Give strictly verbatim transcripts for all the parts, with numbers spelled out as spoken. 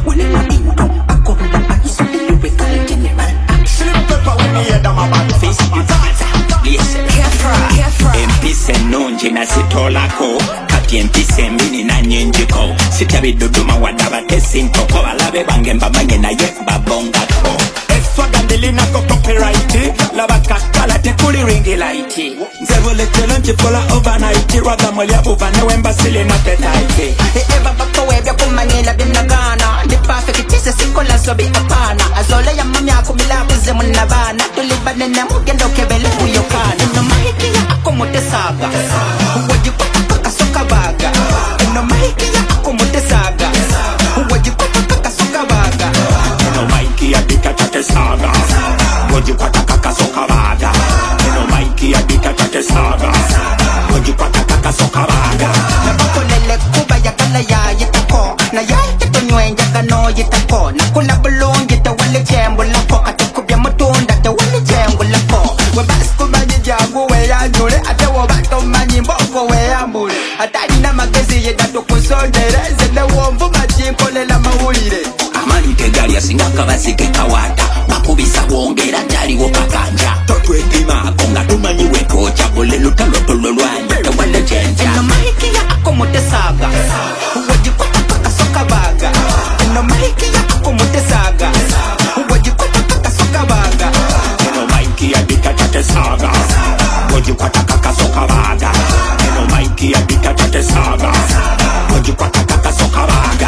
When in my bingo, I come down and so the lyrical general. Slim pepper when you hear them about face. Listen, empise nonje na sitolako kati empise mbini na nyenjiko sitabi duduma wadabate sintoko balabe bange mbamanye na ye babongako Extra gandili na ko copyright laba kakala te kuli ringi light Zero challenge for overnight Raga mweli abuva ne wemba sili na petaite Eva bako webya kumanyela binagana The perfect tisa sikola sobi apana Azola ya mami ako milabuze munabana Tulibane na mugendo kebele uyokana Ino mahiki ya ako mute saga Wajipaka kaka soka baga Ino mahiki ya ako mute saga Wajipaka kaka soka baga Ino mahiki ya dika tate saga Wajipaka kaka soka baga Ino mahiki ya dika tate saga Wajipaka kaka soka baga Nabako lele kuba ya kala ya yitako Na ya yitako nyuen ya kano yitako Na kuna bulong yita wale jembo lako Katukubya mutunda te wale jembo lako Wabasku manyi jangu we ya nyule Ate wabato manyi mboko we ya mbule Atani na magezi yedato kusondere Zene wombu majimpo lela mahulire Amani tegali ya singaka basike kawata Makubisa wongera jari wopakanja Totwe tima konga tumanyi wekocha Bole lutalo tolo luanje te wale jenja Ino mahiki ya ako mute saga Wajipaka kaka soka baga Ino mahiki ya ako mute saga Wajipaka kaka soka baga Eno maiki ya dika tate saga Wajipaka kaka soka baga Eno maiki ya dika tate saga Wajipaka kaka soka baga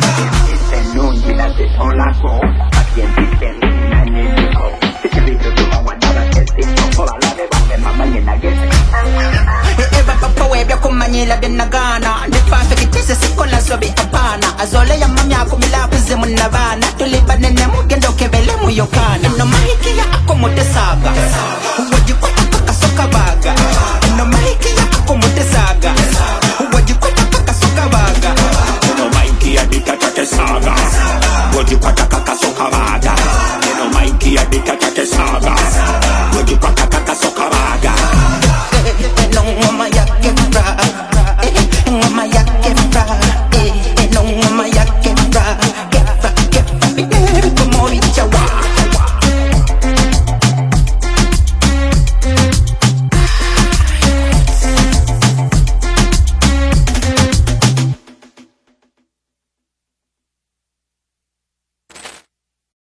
Nungi na sitolako Kati empise na nyenjiko Sitibido tuma wadaba kesi Kola labe bange mamanye na gesi Eva papa webya kumanyela binagana The perfect tisa sikola sobi apana Azole ya mami ako milabuze munabana Tulibane ne mugendo kebele muyokana Ino mahiki ya ako mute saga